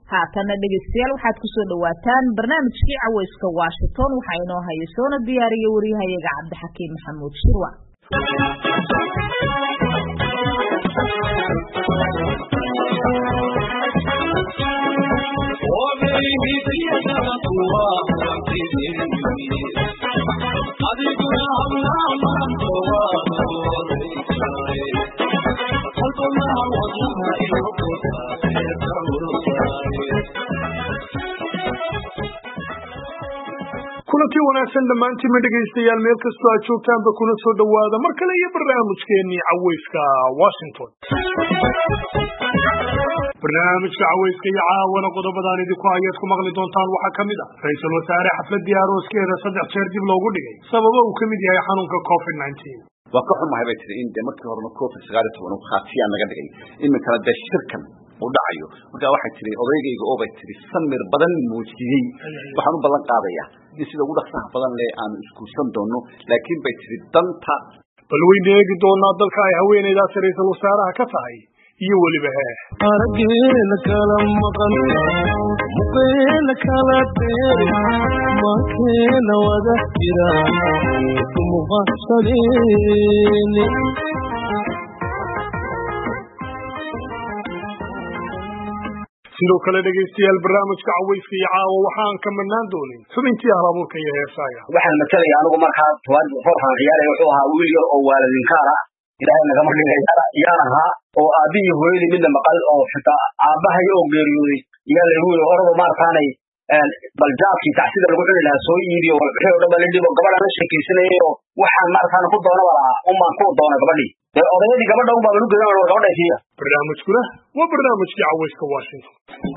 haatana dhegeystayaal waxaad ku soo dhawaataan barnaamijkii cawayska Washington waxa inoo hayo soona diyaariyay wariyahayaga Cabdixakiim Maxamuud Shirwa kulantii wanaagsan dhamaantiin ma dhageystayaal meel kastoo aad joogtaanba kuna soo dhawaada mar kale iyo barnaamijkeennii cawayska Washington barnaamijka cawayska iyo caawana qodobadaan idinku ayaad ku maqli doontaan waxaa ka mid ah ra'iisul wasaare xafladii arooskeeda 3 jeer dib loogu dhigay sababo uu ka mid yahay xanuunka COVID-19 waa ka xumahay bay tiri in markii hore COVID-19 uu khaatiyaan laga dhigay iminkana da shirkan uu dhacayo marka waxay tiri odaygayga oo bay tiri samir badan muujiyay waxaan u ballan qaadayaa in sida ugu dhaqsaha badan leh aan iskuulsan doono laakiin bay tiri danta bal weyn eegi doonaa dalka ay haweeneydaas ra'iisul wasaaraha ka tahay iyo waliba araggeena kala maqan muqeena kala dheer markeena wada jira kumuqasadeen sidoo kale dhegeystayaal barnaamijka cawayska iyo caawa waxaan ka mannaan doonin xubintii halabuurka iyo heesaaga waxaan matalaya anigu markaa forxan ciyaaraya wuxuu ahaa wiil yar oo waalidinkaana ilaahay nagama dhigaya yaan ahaa oo aabihii hooyadii midna maqal oo xitaa aabbahay oo geeriyooday yaa lagu yiri orada maarkaanay baljaabkii tacsida lagu cuni lahaa soo iibiyo wixii oo dhan baa la dhibo gabadha la sheekaysanayay oo waxaan maarkaan ku doonaba lahaa umaan ku doona gabadhii odayadii gabadha u baa lagu geeyay oo gabadha fiya barnaamijkuna waa barnaamijkii cawayska Washington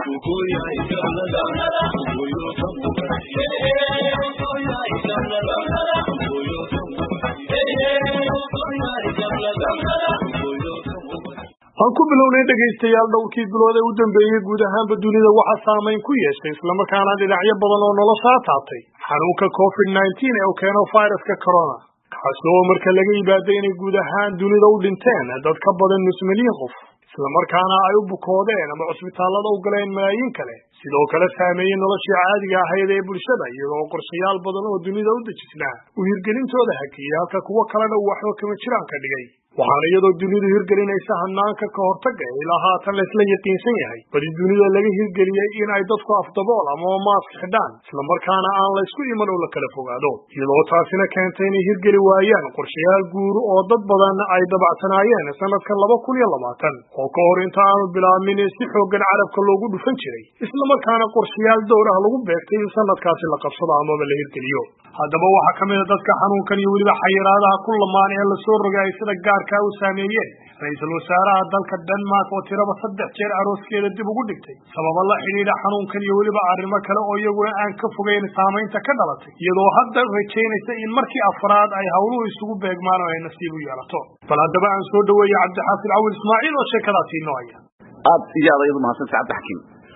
aan ku bilownay dhegeystayaal dhowrkii bilood ee u dambeeyay guud ahaanba dunida waxa saameyn ku yeeshay isla markaana dhinacyo badan oo nolosha taabtay xanuunka COVID-19 ee uu keeno fayraska corona kaasoo marka laga yibaaday inay guud ahaan dunida u dhinteen dad ka badan 9 milyan qof isla markaana ay u bukoodeen ama cusbitaalada u galeen malaayiin kale sidoo kale saameeyay noloshii caadiga ahayd ee bulshada iyadoo qorshayaal badan oo dunida u dejisnaa u hirgelintooda hakiyay halka kuwa kalena waxba kama jiraan ka dhigay waxaana iyadoo dunidu hirgelinaysa hanaanka ka hortagga ilaa haatan la isla yaqiinsan yahay badi dunida laga hirgeliyey in ay dadku afdabool ama maask xidhaan isla markaana aan la isku iman oo la kala fogaado iyadoo taasina keentay inay hirgeli waayaan qorshayaal guur oo dad badan ay dabacsanaayeen sanadkan 2020 oo ka hor inta aanu bilaabmin si xooggan carabka loogu dhufan jiray isla markaana qorshayaal dhowr ah lagu beegtay in sanadkaasi la qabsado ama la hirgeliyo haddaba waxa kamid ah dadka xanuunkan iyo waliba xayiraadaha ku lamaan ee la soo rogay sida gaarka u saameeyeen ra'iisul wasaaraha dalka Denmark oo tiraba 3 jeer arooskeeda dib ugu dhigtay sabab la xiriira xanuunkan iyo waliba arrimo kale oo iyaguna aan ka fogeyn saameynta ka dhalatay iyadoo hadda rajaynaysa in markii afraad ay hawluhu isugu beegmaan oo ay nasiib u yeelato bal haddaba aan soo dhaweeyay Cabdixaafid Awil Ismaaciil oo sheekadaasi inoo haya aad iyo aad mahadsantahay Cabdixakiim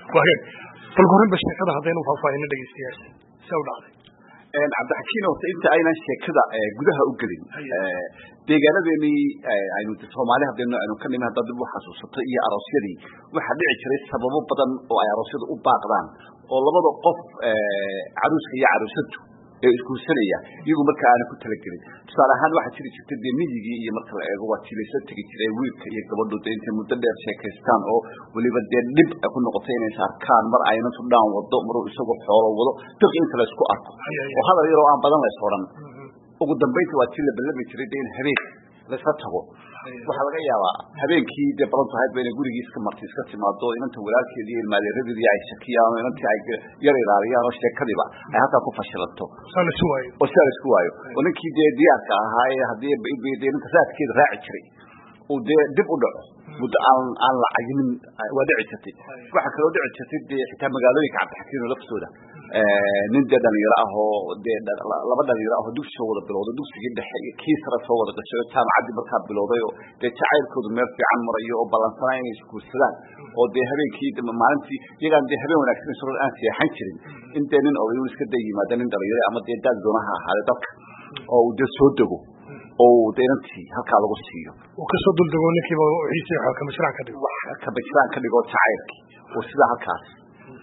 bal horin bashakada hadaynu faahfaahin dhageystayaasha soo dhacday Cabdixakiim oo inta aynan sheekada gudaha u galin deegaanadeeni aynu Soomaaliya hadaynu ka nimaad dad u xasuusato iyo aroosyadii waxa dhici jiray sababo badan oo ay aroosyadu u baaqdaan oo labada qof caruuska iyo caruusadu ee isku sanaya iyagu marka aan ku talagelin tusaale ahaan waxa jiri jirtay deemiyigii iyo marka la eego waa tilayso tagi jiray wiilka iyo gabadhu inta muddo dheer sheekaystaan oo waliba dib ku noqotay inay arkaan mar ayna u dhaan wado mar isagu xoolo wado dad inta la isku arko oo hadal yar oo aan badan la sooran ugu dambeyntii waa tii la balami jiray in habeen la tago waxa laga yaabaa habeenkii de badan tahay inay gurigiisa ka martay iska timaado inanta walaalkeedii iyo ilmaaleeradii ay shakiyaan inanta ay yar ilaaliyaan oo sheekadiiba ay halka ku fashilanto sala isku waayo oo ninkii diyaarka ahaa ee hadii inta saadkeeda raaci jiray oo dib u dhaco muddo aan la cayimin waa dhici jirtay waxa kale oo dhici jirtay xitaa magaalooyinka Cabdixakiim laftooda nin dhalinyaro ah oo laba dhalinyaro ah oo dugsiga wada bilowday dugsiga dhexe iyo kiisra soo wada gashay jaamacadii markaa bilowday oo jacaylkoodu meel fiican marayo oo balansanay inay isku sidaan oo habeenkii maalintii iyaga habeen wanaagsan soo aan seexan jirin inta nin oo iska yimaada nin dhalinyaro ama dad doonaha ahaa dadka oo uu soo dago oo deerantii halka lagu siiyo oo ka soo duldago ninkiiba xiisay waxa ka mashruuc ka dhigo ka bixaan ka dhigo jacaylki oo sida halkaas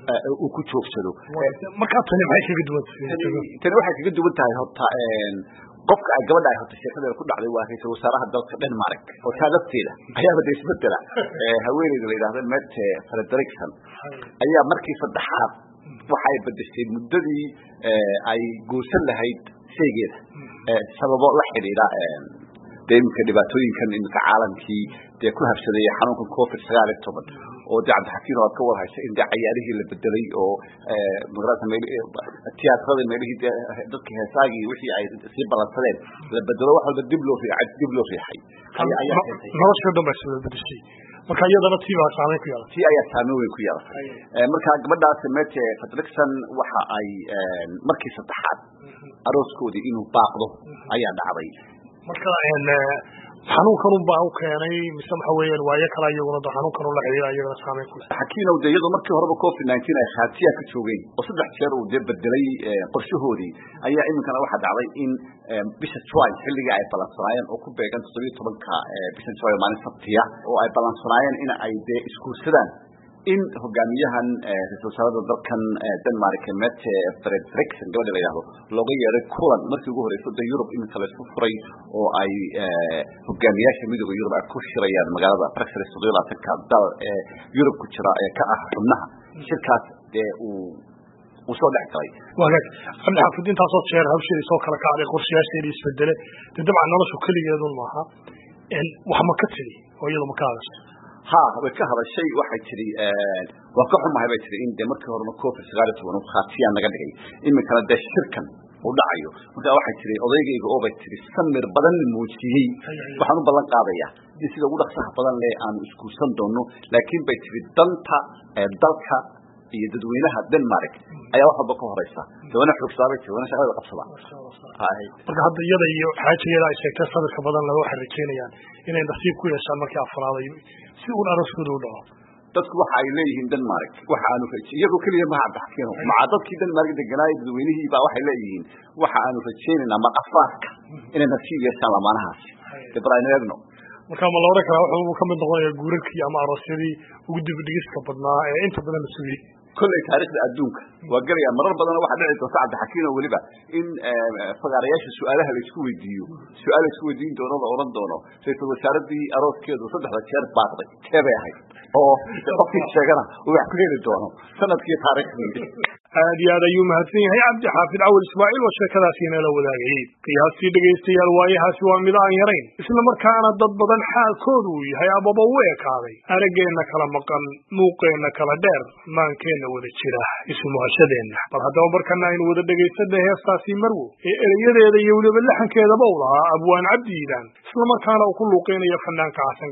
uu ku joogsado marka tani maxay kaga duwan tahay tani waxay kaga duwan tahay horta qofka ay gabadha ay horta sheekada ku dhacday waa ra'iisul wasaaraha dalka Denmark oo taagteeda ayaa bada isbedela haweeneyda la yiraahdo Mette Frederiksen ayaa markii saddexaad waxay bedeshay muddadii ay goosan lahayd sheegeeda sababo la xiriira deemka dhibaatooyinkan imika caalamkii ku habsaday xanuunka COVID-19 oo Cabdi Xakiin oo ka warhaysa in ciyaarihii la bedelay oo magaalada tiyaatarada meelihii dadka heesaagi wixii ay si balansadeen la bedelo wax walba dib loo riixay ayaa nolosha dhammaystiran la bedeshay marka iyadana tiiba saameyn ku yeelatay ayaa saameyn ku yeelatay marka gabadhaas Mette Frederiksen waxa ay markii saddexaad arooskoodii inuu baaqdo ayaa dhacday marka xanuunkan baa u keenay mise waxa weeyaan waayo kala iyaguna xanuunkan la xiriira iyagana saameyn ku leh xakiinow iyadoo markii horeba COVID-19 ay khaatiya ka joogeen oo saddex jeer uu bedelay qorshahoodii ayaa iminkana waxa dhacday in bisha July xilliga ay balansanaayeen oo ku beegan 17ka bisha July maalin Sabtiya oo ay balansanaayeen in ay iskuursadaan in hogaamiyahan ra'iisul wasaarada dalkan Denmark Mette Frederiksen gabadha la yiraahdo looga yeeray kulan markii ugu horeysay Yurub inta la isku furay oo ay hogaamiyaasha midowga Yurub ay ku shirayaan magaalada Brussels ka dal Yurub ku jira ee ka ah xubnaha shirkaas uu soo dhacay walaal Cabdi Xaafid inta soo jeer hawshiisa soo kala kacday qorshayaasheedii isbedelay dabcan noloshu kaligeedu maaha in wax ma ka tiri oo iyadu ma ka hadashay way ka hadashay waxay tiri waa ka xumahay bay tiri in markii hore COVID-19 uu khaatiyan naga dhigay iminkana shirkan uu dhacayo marka waxay tiri odaygayga oo bay tiri samir badan muujiyay waxaan u ballan qaadayaa in sida ugu dhaqsaha badan leh aan isku san doono laakiin bay tiri danta dalka iyo dadweynaha Denmark ayaa wax walba ka horeysa doona xogsaabay doona shaqada qabsada marka hadda iyada iyo xaajigeeda ay sheegtay sabirka badan lagu xiriireenayaan inay nasiib ku yeeshaan markii afraaday si uu arooskooda u dhaco dadku waxa ay leeyihiin Denmark waxa aanu rajay iyagu kaliya ma hadda xakiino ma dadkii Denmark deganaa dadweynihii baa waxay leeyihiin waxa aanu rajaynaynaa ma afaarka inay nasiib yeeshaan lamaanahaas ibraahimno marka ma loo rakaa wuxuu ka mid noqonayaa guurarkii ama aroosyadii ugu dib dhigista badnaa ee inta badan la sugay كل تاريخ الدنيا وقال مرة بدنا واحد نعيد وسعد حكينا ولبا إن فقارياش سؤالها اللي سوي ديو سؤال سوي دين دونا أوران دونا سيتو سارد دي أروس كده وصدق لشير باطل كيف هاي أو في الشجرة ويحكي لي دونا سنة كي تاريخ هذا يوم هاتين هي عبد حافظ أول إسماعيل وشكرا سينا لولا عيد قياسي دقيستي الوايها سوى ميلان يرين إسلا مركانا ضد بدن حال كودوي هي أبا بويك هذي أرقينا كلا مقن موقينا كلا دير ما كينا وذا الشراح اسمها شدينا بل هذا مركانا إن وذا دقيستي ده يستاسي مرو إريد يدي يولي باللحن كيدا بوضها أبوان عبدي إذن إسلا مركانا وكل قينا يفنان كعسن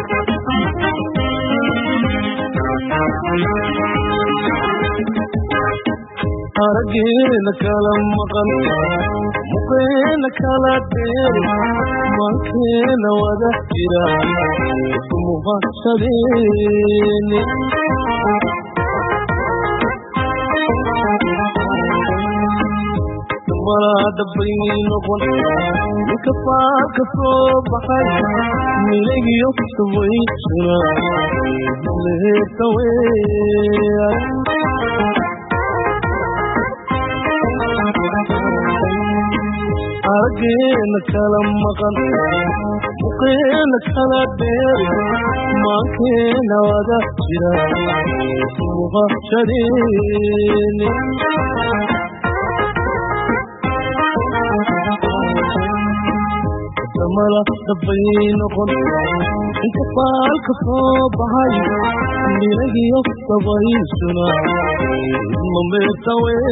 أرجينا كلام مقل مقينا كلا دير ما كنا وده جرا مباشرين مراد بين قل مكفاك صبحي ملي يصوي شنا ملتوي أرجينا كلام مقل مقينا كلا دير ما كنا وده جرا مباشرين ملا دبين قل انت فالك صباحي ملي يصوي شنا ملتوي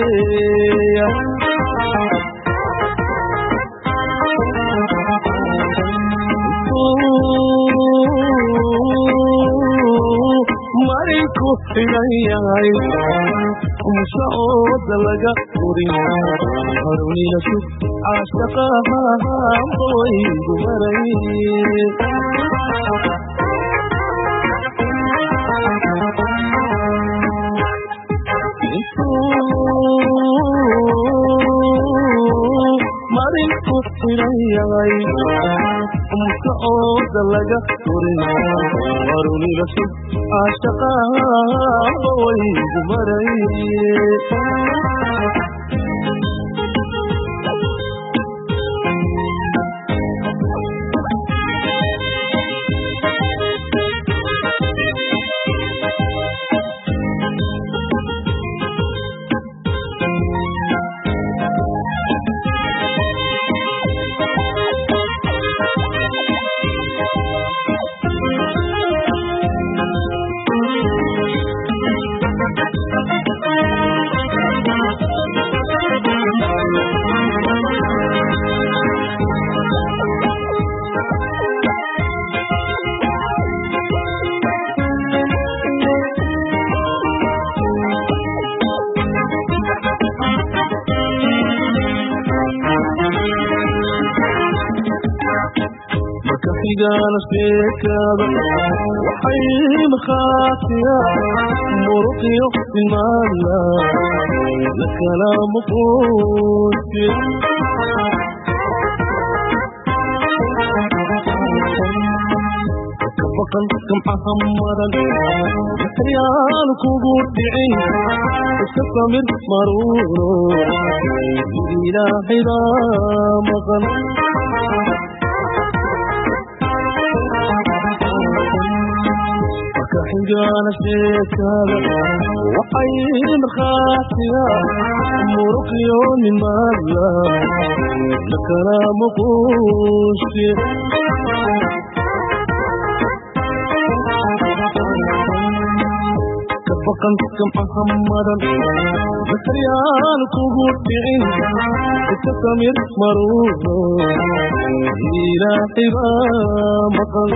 marinku xigayay umshaood laga qori harunina sug ashaqaha boy gumaray marinku xigayay umshaood laga qori turin waruniga sug caashaqaanba waygu maray gana sheekada waxay markhaatiya muruqiyo imaana la kala muquusi kabaqan kamcaha maran maxyaan kugu dhicin iska samir maruuro ilaahayda maqan gana sheekada waxay markhaatiya muruqiyo nimaadla la kala muquusi kabaqan kamcaha maran maxyaan kugu dhicin iska samir maruuro ilaahayba maqan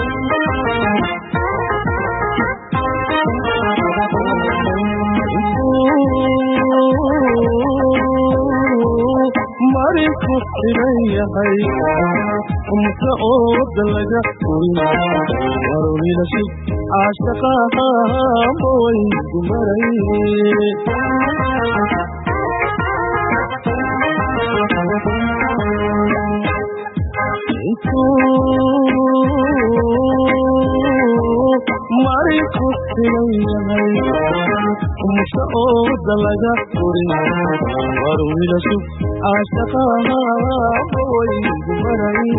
marinku xilayahay umka ooda laga furin warunina sug caashaqaanba waygu maray marinku xilayahay umka ooda laga furin warunina sug caashaqaanba waygu maray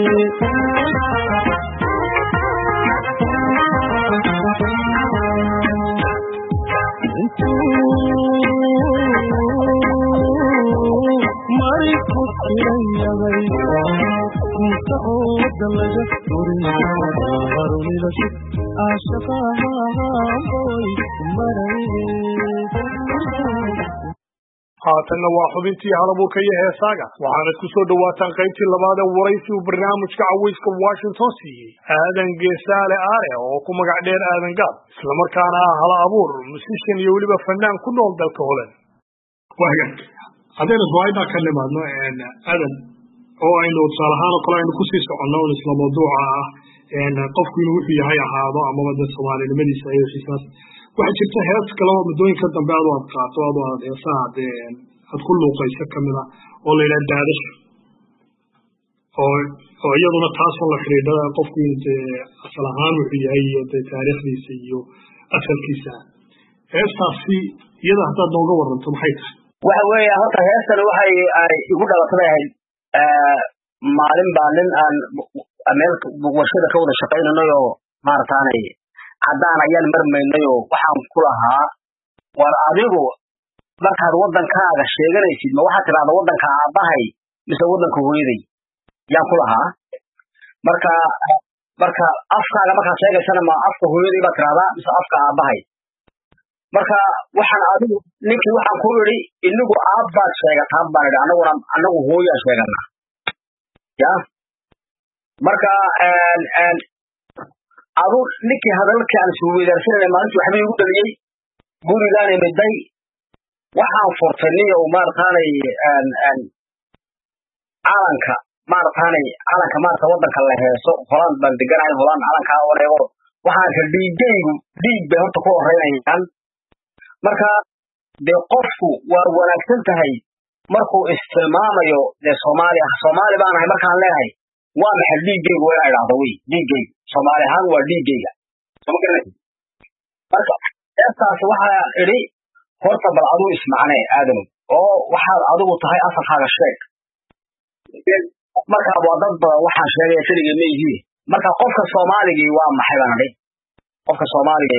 marinku xilayahay umka ooda laga furin warunina sug caashaqaanba waygu maray haatanna waa xubintii halabuurka iyo heesaaga waxaanad ku soo dhowaataan qaybtii labaad ee waraysi uu barnaamijka cawayska Washington siiyey aadan geesaale aare oo ku magac dheer aadan gaab isla markaana ah hal abuur musician iyo weliba fanaan ku nool dalka Holland haddaynu su'aalaha ka nimaadno aadan oo aynu tusaale ahaan oo kale aynu ku sii soconno isla mawduuca ah qofku inuu wuxuu yahay ahaado amaba dad Soomaalinimadiisa iyo xisaas waxa jirta hees kale oo muddooyinka dambe aad qaato aad heesaha aad ku luuqayso kamid ah oo la yiraahdo daadasho oo iyaduna taas oo la xiriirda qofku asal ahaan wuxuu yahay iyo taariikhdiisa iyo asalkiisa heestaasi iyada haddaad nooga waranto maxay tahay waxa weeye horta heestan waxay ay igu dhalatay maalin baa nin aan meel warshada ka wada shaqaynayno maartaanay haddaan ayaan marmaynay oo waxaan ku lahaa war adigu markaad wadankaaga sheeganaysid ma waxaad tiraahdaa wadanka aabahay mise wadanka hooyaday yaan ku lahaa marka afkaaga markaad sheegaysana ma afka hooyaday baad tiraahdaa mise afka aabahay marka waxaan adigu ninkii waxaan ku idhi inagu aabbaad sheegataan baan idhi anagu hooyaa sheeganaa ya marka adu ninkii hadalkii aan soo weedarsanay maalintii waxba igu dhaliyay gurigaan imiday waxaan furtay nin oo maartaanay calanka maarta wadanka la heeso Holland baan deganahay Holland calanka wareego waxaan ka dhiigaygu dhiig bay horta ku horeynayaan marka de qofku waa wanaagsan tahay markuu istilmaamayo de Soomaali baan ahay markaan leeyahay waa maxay dhiigaygu waa ilaahdo way dhiigay Soomaali ahaan waa dhiigayga sama garanaysid marka heestaas waxaa idhi horta bal aduu ismacnee aadanow oo waxaad adigu tahay asalkaaga sheeg marka waa dad badan waxaan sheegaya keligay ma yihiin marka qofka Soomaaliga waa maxay baan idhi qofka Soomaaliga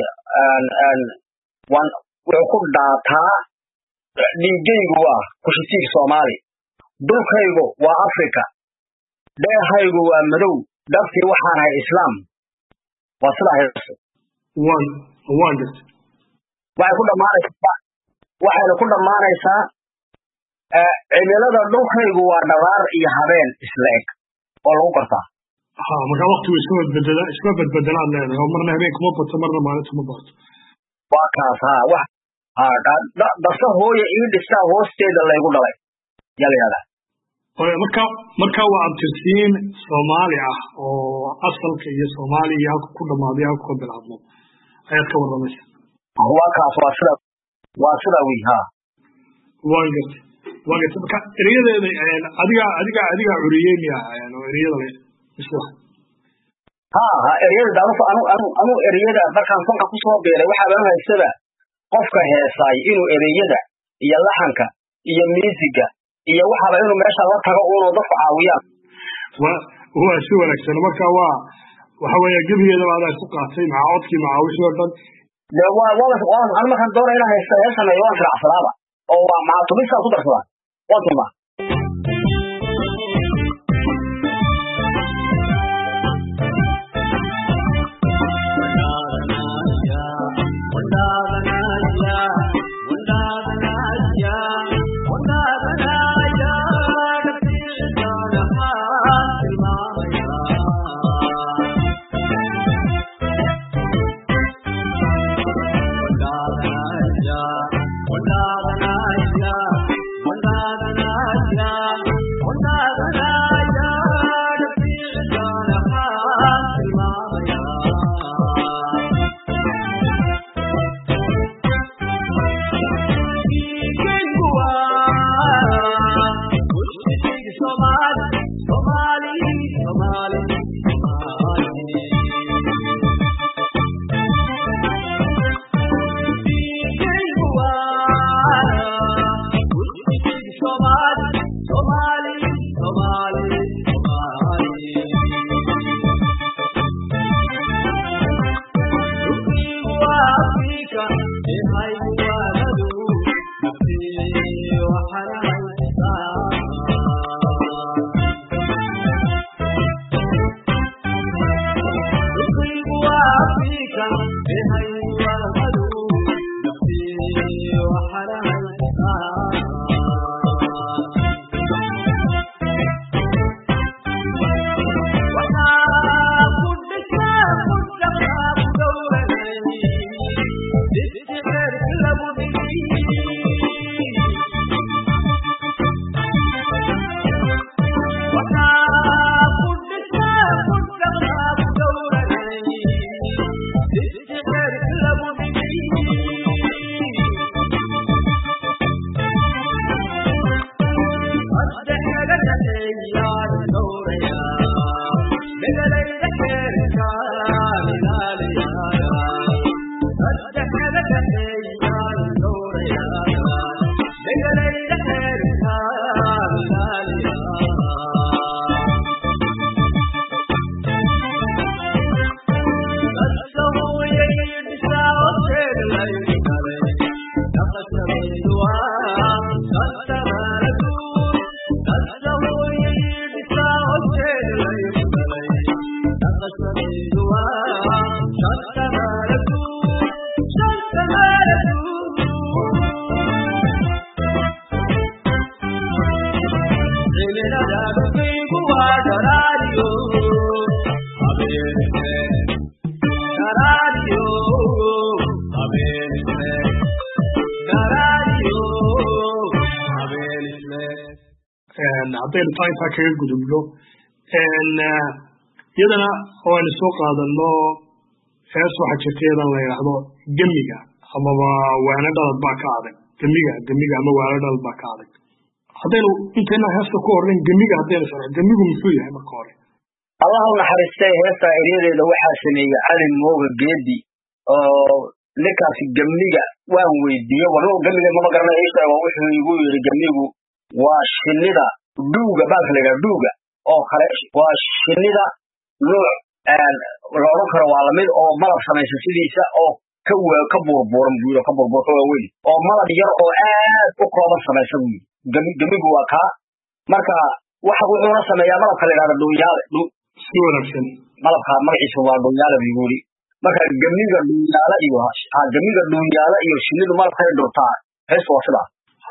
wuxuu ku dhaataa dhiigaygu waa kushitiig Soomaali dhulkaygu waa Afrika dheehaygu waa madow dhabtii waxaan ahay islaam waa sidaa heesto waxayna ku dhammaanaysaa cimilada dhulkaygu waa dhabaar iyo habeen isla eg oo lagu gartaa marka waqtigu isma badbedelaad leedahay oo marna habeenka ma bato marna maalinta ma barto waa kaas dasa hooya ii dhistaa hoosteeda laygu dhalay yaa la yidhahdaa marka waa abtirsiin Soomaali ah oo asalka iyo Soomaali iyo halka ku dhamaaday halka ku bilaabmo ayaad ka warramaysaa waa kaas waa sida wiil waan gartay marka eriyadeeda adiga curiyey miya oo eriyada le isla eriyada anu eriyada markaan fanka ku soo beeray waxa baan haystada qofka heesay inuu eriyada iyo laxanka iyo musiga iyo waxaba inuu meesha la tago oo dadku caawiyaan waa si wanaagsan marka waxa weeye gabigeeda baad ku qaatay codkii wixii oo dhan aan markaan doonay inaan haysto heesana waan raacsanaaba oo waa macatumisa ku darsadaa waduma haddaynu taintaa kaga gudubno iyadana oo aynu soo qaadano hees waxaa jirta iyadan la yidhaahdo gemiga amaba waana dhalad baa ka adag gemiga ama waana dhalad baa ka adag haddaynu intayna heesta ku horreyn gemiga haddaynu sharxo gemigu muxuu yahay marka hore الله نحرسته هسه إليه ده وحاسني على الموجة جدي لكاس الجميع وان ويديه ولو جميع ما قرنا إيش وإيش يقول الجميع وشنيدا دوجا بالفلك دوجا أو خلاص وشنيدا نوع لو كانوا عالمين أو مرض خمسة سديسة أو كبر بورم جولا كبر بورم أو مرض ير أو أقرب خمسة جميع وكا مركا واحد وحنا سميا مرض خلينا على الدنيا مرض ما يسوى الدنيا بيقولي مركا جميع الدنيا لا يوها جميع الدنيا لا يوشيني دمار خير درتا هس وصلا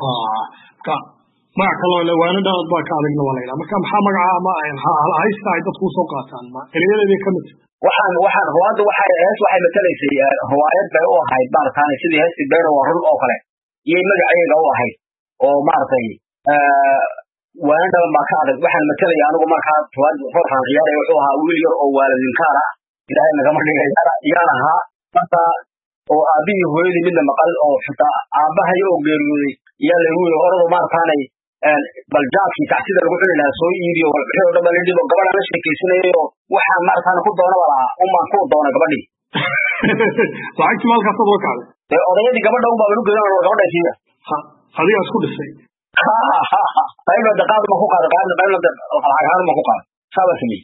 ما كلا لو أنا ده أطباق عليك نوالينا ما كان محمد عام هاي ساعد تفوسوا قاتان ما اللي اللي كمت وحن هو هذا وحي مثلا في هوايات بيو هاي بار كان يصير هسي بينه وهرب أو خلاص يمرق عين أو هاي أو مارتي وأنا ما كان وحن مثلا يعني وما كان فواد فرحان غياره وحوها ويلير أو والد كارا إذا أنا كمان يانا ها فتا أو أبي هو اللي من المقال أو حتى أباه يوم بيرودي يلا هو أرض مارتاني بل جاء في تحديد الوحدة إلى سويدي والحيو ده بلدي لو قبل أنا شيء كيسني وحنا مارتان كود دونا ولا وما كود دونا قبلي صحيح مالك صدق على أوريدي قبل ده وما بنقول أنا ولا قبل شيء هذه أسكت الشيء طيب ده قاعد ما هو قاعد طيب ده الحاجة ما هو قاعد سبب سمي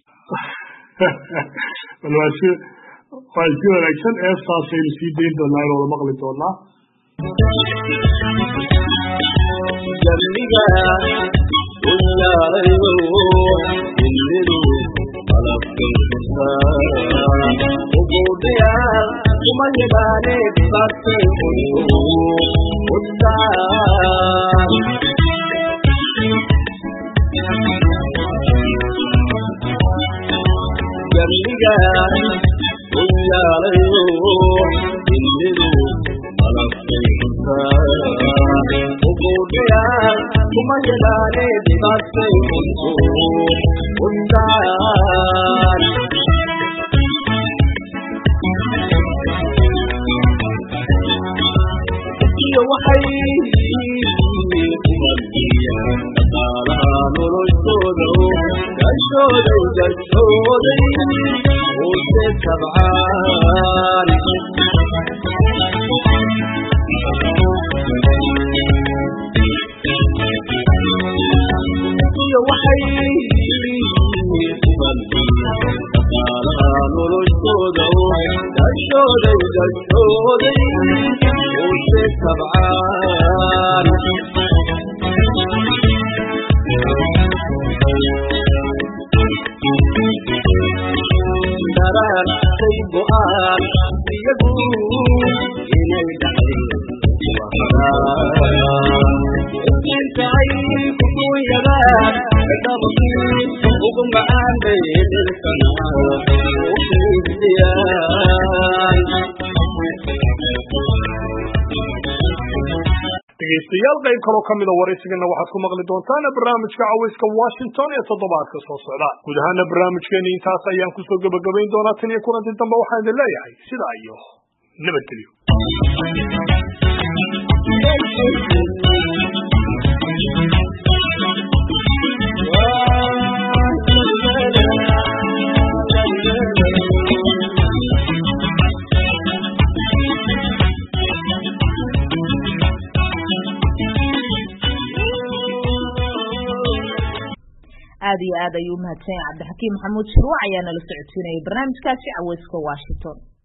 الواسي فالجو الأكشن إسقاط في دين دونا ولا مغلط دونا جميعا ولا يروح الليل على الكفار وجوديا ثم يباني بساتي جميعا ولا يروح الليل على الكفار وجوديا ثم يباني بساتي dhegeystayaal qayb kaloo ka mid a waraysigana waxaad ku maqli doontaan barnaamijka cawayska Washington ee toddobaadka soo socda guud ahaan barnaamijkeena intaas ayaan ku soo gabagabayn doonaa tan iyo kulanti dambe waxaan idin leeyahay sidaa iyo nabadgelyo aad iyo aad ayuu mahadsan Cabdi Xakiim Maxamuud Shirwac ayaa nala socodsiinayay barnaamijkaasi Cawayska Washington